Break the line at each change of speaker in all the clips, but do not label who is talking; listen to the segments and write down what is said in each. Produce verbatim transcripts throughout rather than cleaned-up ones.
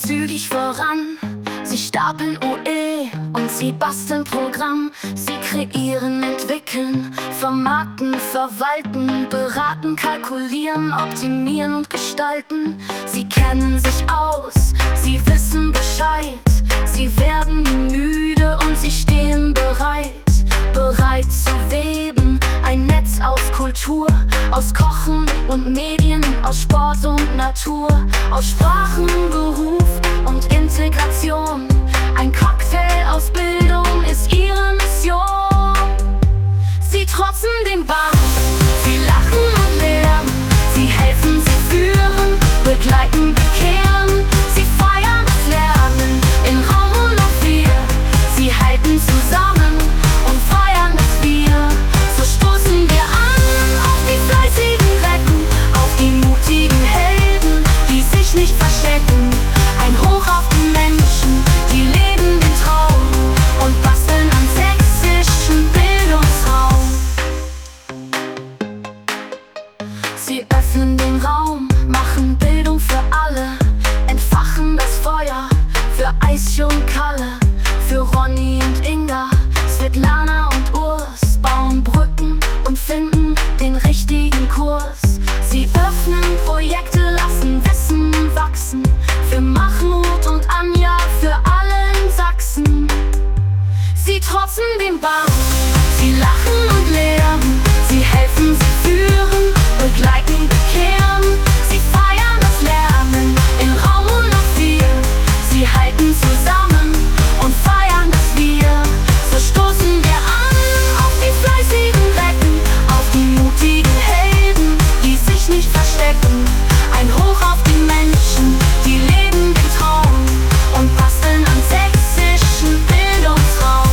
zügig voran. Sie stapeln O E und sie basteln Programm. Sie kreieren, entwickeln, vermarkten, verwalten, beraten, kalkulieren, optimieren und gestalten. Sie kennen sich aus, sie wissen Bescheid. Sie werden nie müde und sie stehen bereit. Bereit zu weben, ein Netz aus Kultur, aus Kochen und Medien, aus Sport und Natur, aus Sprachen, Beruf und Integration. Ein Cocktail aus Bildung ist ihre Mission. Sie trotzen dem Bann, sie lachen und lernen, sie helfen, sie führen, begleiten, bekehren. Sie feiern das Lernen in Raum und auf wir. Sie halten zusammen und feiern das Wir. So stoßen wir an auf die fleißigen Recken, auf die mutigen Helden, die sich nicht verstecken. Ein Hoch auf die Menschen, die leben den Traum und basteln am sächsischen Bildungsraum. Sie öffnen den Raum, machen Bildung für alle, entfachen das Feuer für Aische und Kalle, für Ronny und Inga, Svetlana und Urs, bauen Brücken und finden den richtigen Kurs. Sie öffnen Projekte, lassen Wissen wachsen, für Mahmoud und Anja, für alle in Sachsen. Sie trotzen dem Bann, sie lachen und lehren, sie helfen, sie führen, begleiten, bekehren. Sie feiern das Lernen in Raum und auf wir. Sie halten zusammen und feiern das Wir. So stoßen wir an auf die fleißigen Recken, auf die mutigen Helden, die sich nicht verstecken. Ein Hoch auf die Menschen, die leben den Traum und basteln am sächsischen Bildungsraum.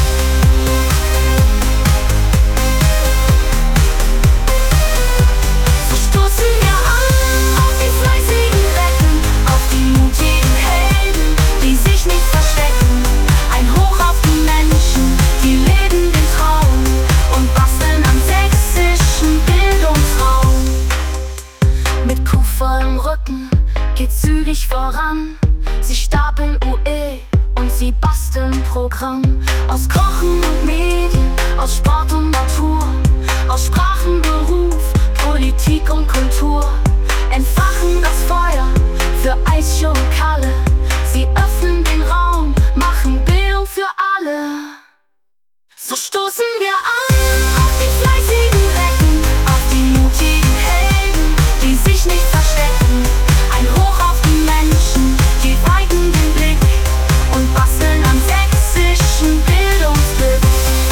So stoßen wir an auf die fleißigen Recken, auf die mutigen Helden, die sich nicht verstecken. Ein Hoch auf die Menschen, die leben den Traum und basteln am sächsischen Bildungsraum. Mit kuhvollem Rücken geht zügig voran. Sie stapeln O E und sie basteln Programm. Aus Kochen und Medien, aus Sport und Natur, aus Sprachen, Beruf, Politik und Kultur. Entfachen das Feuer für Aische und Kalle. Sie öffnen den Raum, machen Bildung für alle. So stoßen wir an auf die fleißigen Recken, auf die mutigen Helden, die sich nicht verstecken. Ein Hoch auf die Menschen, die weiten den Blick und basteln am sächsischen Bildungsglück.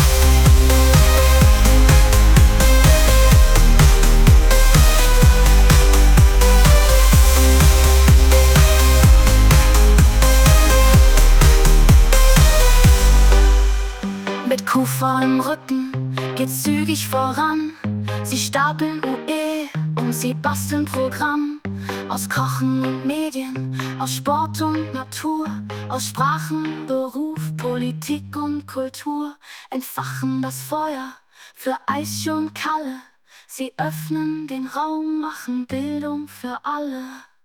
Mit kuhvollem Rücken geht's zügig voran. Sie stapeln O E und sie basteln Programm. Aus Kochen und Medien, aus Sport und Natur, aus Sprachen, Beruf, Politik und Kultur. Entfachen das Feuer für Aische und Kalle. Sie öffnen den Raum, machen Bildung für alle.